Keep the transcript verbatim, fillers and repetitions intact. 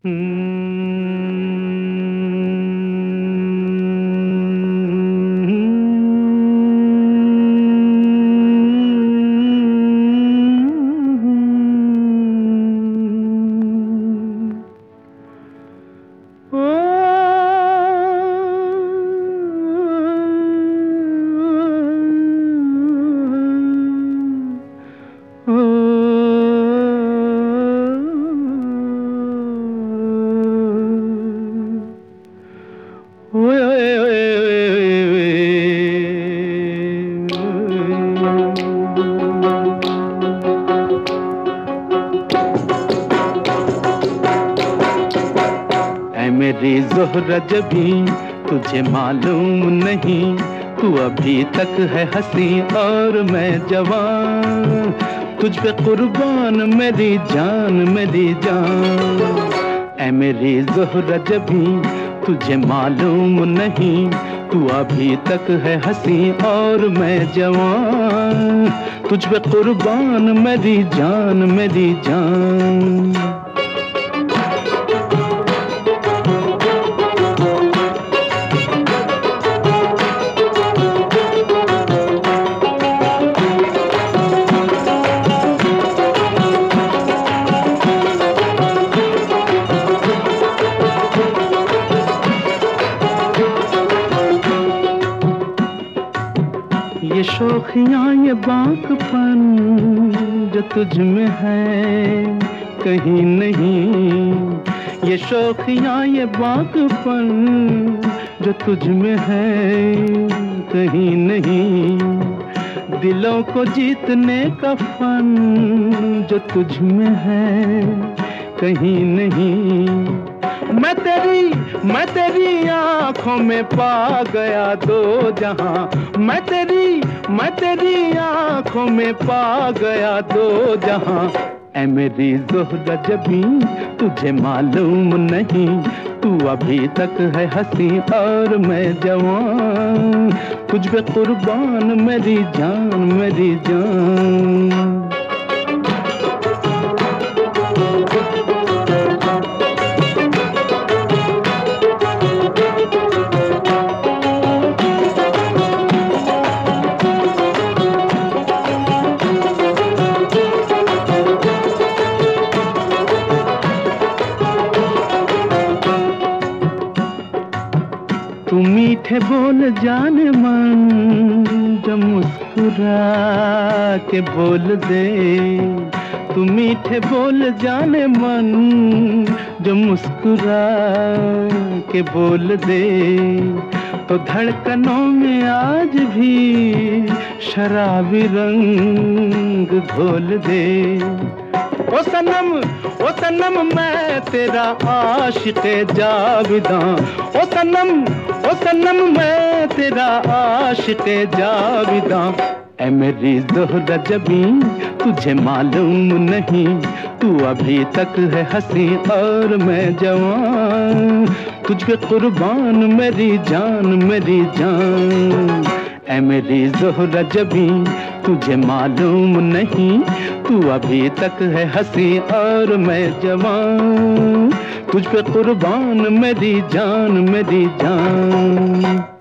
मेरी ज़ोहरा जबी तुझे मालूम नहीं, तू अभी तक है हंसी और मैं जवान, तुझ पे कुर्बान मेरी जान मेरी जान। ऐ मेरी ज़ोहरा जबी तुझे मालूम नहीं, तू अभी तक है हंसी और मैं जवान, तुझ पे कुर्बान मेरी जान मेरी जान। ये शोखियाँ ये बांकपन जो तुझ में है कहीं नहीं, ये शोखियाँ ये बांकपन जो तुझ में है कहीं नहीं, दिलों को जीतने का फन जो तुझ में है कहीं नहीं। मैं तेरी मैं तेरी आँखों में पा गया दो जहां, मैं तेरी मैं तेरी आँखों में पा गया दो जहां। ऐ मेरी ज़ोहरा जबी तुझे मालूम नहीं, तू अभी तक है हंसी और मैं जवान, तुझ पे कुर्बान मेरी जान मेरी जान। तू मीठे बोल जाने मन जो मुस्कुरा के बोल दे, तू मीठे बोल जाने मन जो मुस्कुरा के बोल दे, तो धड़कनों में आज भी शराबी रंग घोल दे। ओ सनम ओ सनम मैं तेरा आशिक़े जाविदां, ओ सनम ओ सनम मैं तेरा आशिक़े जाविदां। ऐ मेरी ज़ोहरा जबी तुझे मालूम नहीं, तू अभी तक है हंसी और मैं जवान, तुझ पे कुर्बान मेरी जान मेरी जान। ऐ मेरी ज़ोहरा जबी तुझे मालूम नहीं, तू अभी तक है हंसी और मैं जवान, तुझ पे कुर्बान मेरी जान मेरी जान।